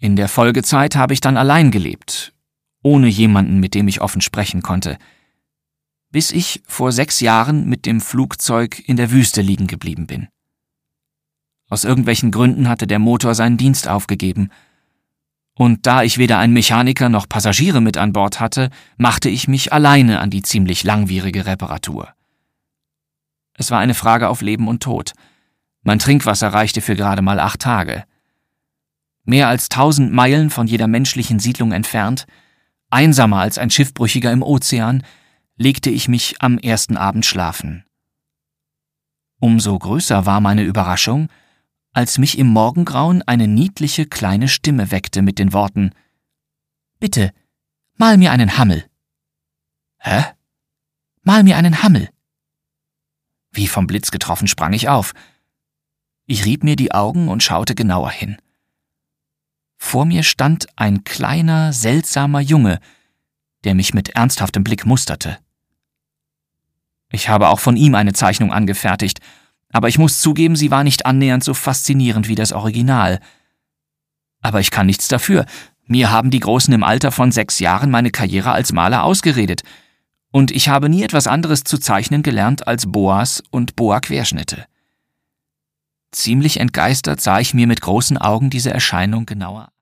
In der Folgezeit habe ich dann allein gelebt, ohne jemanden, mit dem ich offen sprechen konnte, bis ich vor 6 Jahren mit dem Flugzeug in der Wüste liegen geblieben bin. Aus irgendwelchen Gründen hatte der Motor seinen Dienst aufgegeben, und da ich weder einen Mechaniker noch Passagiere mit an Bord hatte, machte ich mich alleine an die ziemlich langwierige Reparatur. Es war eine Frage auf Leben und Tod. Mein Trinkwasser reichte für gerade mal 8 Tage. Mehr als 1000 Meilen von jeder menschlichen Siedlung entfernt, einsamer als ein Schiffbrüchiger im Ozean, legte ich mich am ersten Abend schlafen. Umso größer war meine Überraschung, als mich im Morgengrauen eine niedliche kleine Stimme weckte mit den Worten: »Bitte, mal mir einen Hammel.« »Hä? Mal mir einen Hammel.« Wie vom Blitz getroffen sprang ich auf. Ich rieb mir die Augen und schaute genauer hin. Vor mir stand ein kleiner, seltsamer Junge, der mich mit ernsthaftem Blick musterte. Ich habe auch von ihm eine Zeichnung angefertigt, aber ich muss zugeben, sie war nicht annähernd so faszinierend wie das Original. Aber ich kann nichts dafür. Mir haben die Großen im Alter von 6 Jahren meine Karriere als Maler ausgeredet, und ich habe nie etwas anderes zu zeichnen gelernt als Boas und Boa-Querschnitte. Ziemlich entgeistert sah ich mir mit großen Augen diese Erscheinung genauer an.